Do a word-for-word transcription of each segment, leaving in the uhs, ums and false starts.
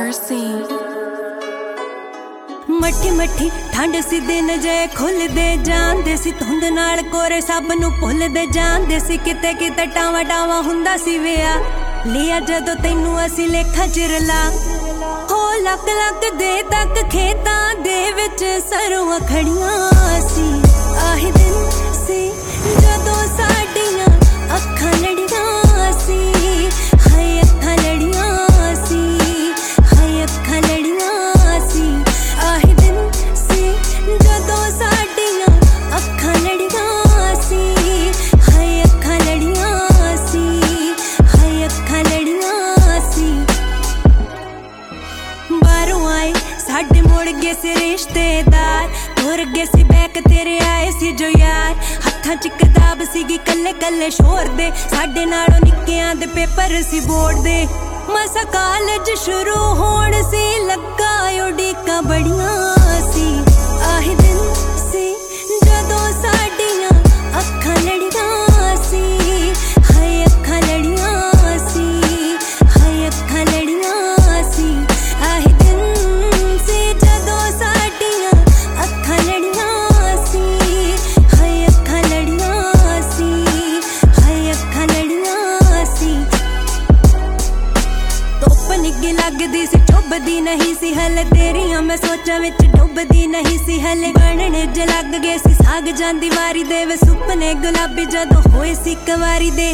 mercy. मट्ठी मट्ठी ठंड सी दिन जे खुलदे जांदे सी धुंद नाल कोरे सब नूं भुलदे जांदे सी किते किते टावा टावा हुंदा सी विया लिया जदों तैनूं असीं लेखा चिरला हो लक लक दे तक खेतां दे विच सरुआं खड़ियां सी आही दिन सी जदों साडियां अखां लड़ियां सी हाय अखां लड़ियां सी हाय अखां लड़ियां सी आही दिन सी जदों साडियां अखां लड़ियां सी हाय अखां लड़ियां सी हाय अखां लड़ियां सी बाहरों आए साडे मुड़ गए सी रिश्तेदार तुर गए सी बैक तेरे आए सी जो यार हत्थां च किताब सीगी कल्ले कल्ले शोर दे साडे नालों निक्कियां दे पेपर सी बोर्ड दे मसा कॉलेज शुरू होण सी लगा उड़ीकां बड़ियां सी आही दिन सी जदों साडियां अखां लड़ियां सी हाय अखां लड़ियां सी हाय अखां लड़ियां सी आही दिन सी जदों साडियां अखां लड़ियां सी हाय अखां लड़ियां सी हाय अखां लड़ियां सी धुप्प निग्गी लगदी सी चुभदी नहीं सी हले तेरियां मैं सोचां विच डुबदी नहीं सी हले बनने ज लग गए सी साग जांदी वारी दे वे सुपने गुलाबी जदों होए सी कवारी दे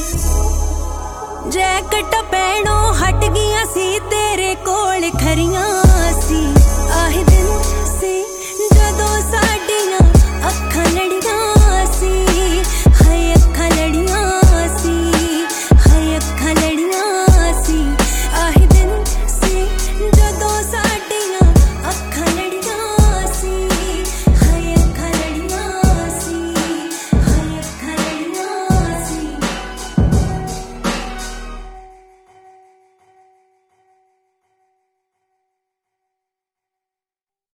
जैकट पैणों हट गियां सी तेरे कोल खरियां सी आही दिन सी जदों साडियां अखां लड़ियां